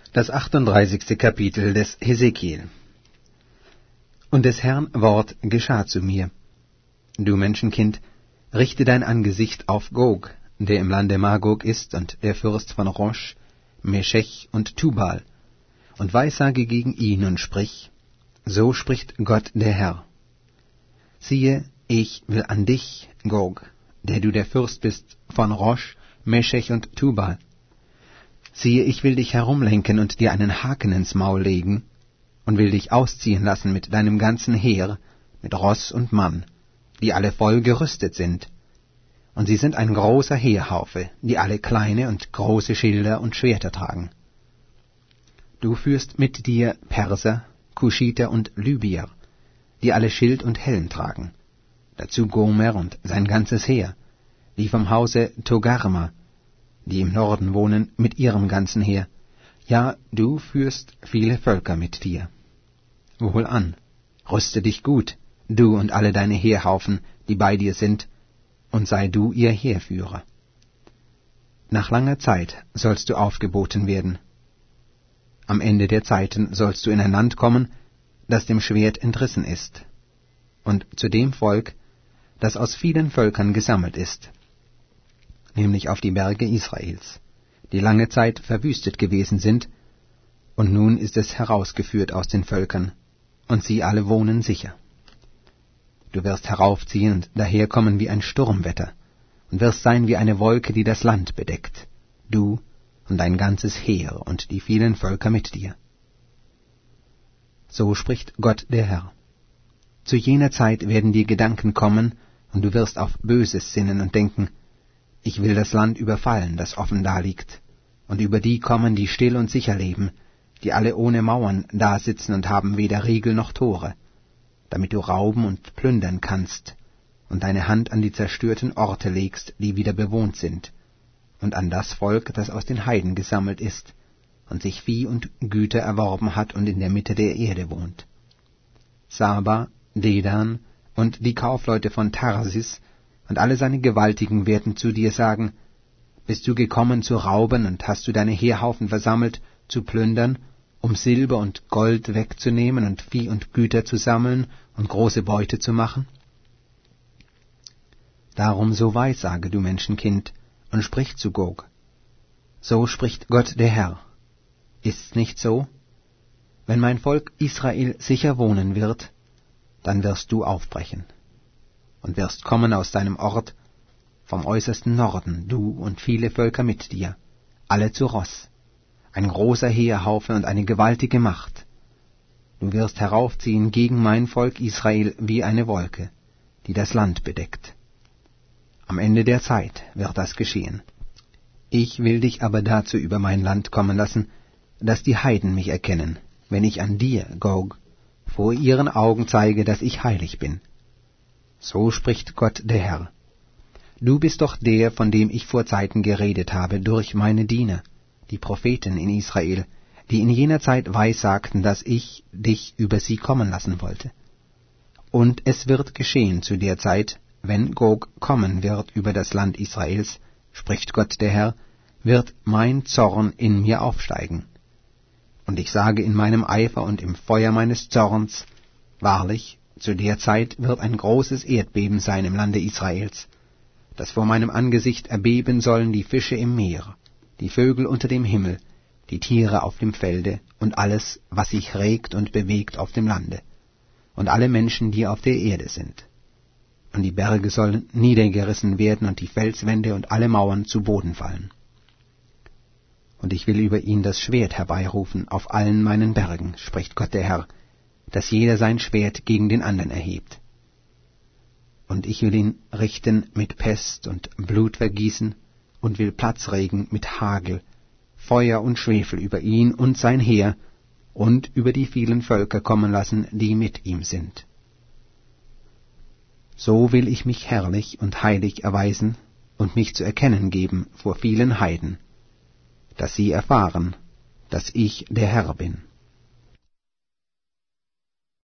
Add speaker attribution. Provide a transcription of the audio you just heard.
Speaker 1: Das 38. Kapitel des Hesekiel. Und des Herrn Wort geschah zu mir: Du Menschenkind, richte dein Angesicht auf Gog, der im Lande Magog ist, und der Fürst von Rosch, Meschech und Tubal, und weissage gegen ihn und sprich: So spricht Gott der Herr. Siehe, ich will an dich, Gog, der du der Fürst bist von Rosch, Meschech und Tubal. Siehe, ich will dich herumlenken und dir einen Haken ins Maul legen, und will dich ausziehen lassen mit deinem ganzen Heer, mit Ross und Mann, die alle voll gerüstet sind. Und sie sind ein großer Heerhaufe, die alle kleine und große Schilder und Schwerter tragen. Du führst mit dir Perser, Kuschiter und Libyer, die alle Schild und Helm tragen, dazu Gomer und sein ganzes Heer, die vom Hause Togarma, die im Norden wohnen, mit ihrem ganzen Heer. Ja, du führst viele Völker mit dir. Wohlan, rüste dich gut, du und alle deine Heerhaufen, die bei dir sind, und sei du ihr Heerführer. Nach langer Zeit sollst du aufgeboten werden. Am Ende der Zeiten sollst du in ein Land kommen, das dem Schwert entrissen ist, und zu dem Volk, das aus vielen Völkern gesammelt ist, nämlich auf die Berge Israels, die lange Zeit verwüstet gewesen sind, und nun ist es herausgeführt aus den Völkern, und sie alle wohnen sicher. Du wirst heraufziehen und daherkommen wie ein Sturmwetter, und wirst sein wie eine Wolke, die das Land bedeckt, du und dein ganzes Heer und die vielen Völker mit dir. So spricht Gott der Herr. Zu jener Zeit werden dir Gedanken kommen, und du wirst auf Böses sinnen und denken: Ich will das Land überfallen, das offen daliegt, und über die kommen, die still und sicher leben, die alle ohne Mauern dasitzen und haben weder Riegel noch Tore, damit du rauben und plündern kannst und deine Hand an die zerstörten Orte legst, die wieder bewohnt sind, und an das Volk, das aus den Heiden gesammelt ist und sich Vieh und Güter erworben hat und in der Mitte der Erde wohnt. Saba, Dedan und die Kaufleute von Tarsis und alle seine Gewaltigen werden zu dir sagen: Bist du gekommen zu rauben und hast du deine Heerhaufen versammelt, zu plündern, um Silber und Gold wegzunehmen und Vieh und Güter zu sammeln und große Beute zu machen? Darum so weissage, du Menschenkind, und sprich zu Gog: So spricht Gott der Herr. Ist's nicht so? Wenn mein Volk Israel sicher wohnen wird, dann wirst du aufbrechen und wirst kommen aus deinem Ort vom äußersten Norden, du und viele Völker mit dir, alle zu Ross, ein großer Heerhaufe und eine gewaltige Macht. Du wirst heraufziehen gegen mein Volk Israel wie eine Wolke, die das Land bedeckt. Am Ende der Zeit wird das geschehen. Ich will dich aber dazu über mein Land kommen lassen, dass die Heiden mich erkennen, wenn ich an dir, Gog, vor ihren Augen zeige, dass ich heilig bin. So spricht Gott der Herr. Du bist doch der, von dem ich vor Zeiten geredet habe durch meine Diener, die Propheten in Israel, die in jener Zeit weissagten, dass ich dich über sie kommen lassen wollte. Und es wird geschehen zu der Zeit, wenn Gog kommen wird über das Land Israels, spricht Gott der Herr, wird mein Zorn in mir aufsteigen. Und ich sage in meinem Eifer und im Feuer meines Zorns: Wahrlich, zu der Zeit wird ein großes Erdbeben sein im Lande Israels, dass vor meinem Angesicht erbeben sollen die Fische im Meer, die Vögel unter dem Himmel, die Tiere auf dem Felde und alles, was sich regt und bewegt auf dem Lande, und alle Menschen, die auf der Erde sind. Und die Berge sollen niedergerissen werden und die Felswände und alle Mauern zu Boden fallen. Und ich will über ihn das Schwert herbeirufen auf allen meinen Bergen, spricht Gott der Herr, dass jeder sein Schwert gegen den anderen erhebt. Und ich will ihn richten mit Pest und Blutvergießen und will Platzregen mit Hagel, Feuer und Schwefel über ihn und sein Heer und über die vielen Völker kommen lassen, die mit ihm sind. So will ich mich herrlich und heilig erweisen und mich zu erkennen geben vor vielen Heiden, dass sie erfahren, dass ich der Herr bin.